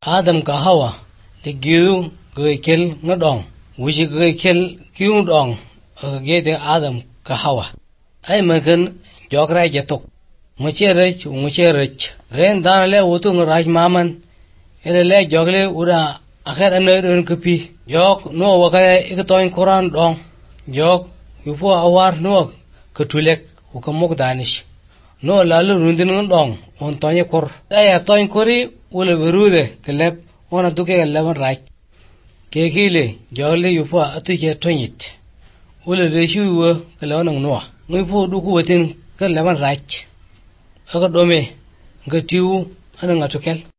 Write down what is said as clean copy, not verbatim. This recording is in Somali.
Adam ka Hawa le giu goi kel ngadong wuji goi kel kiu dong ge de Adam ka Hawa ai makan jokra jatok mucherech ren dan le utu ngraj maman ele le jogle ura akhir aner kupi jok no wakaya ikatoin Quran dong jok yupo awar no ketulek ukamok danish no lalu rundin dong on tonye kor aya toin kori ule berude kelep ona duke levan raj kekile jogle yupo atuke tonit ule reshu wo kelonang no nguipo duku wetin ke levan raj aga dome ga tiu ana ngatukel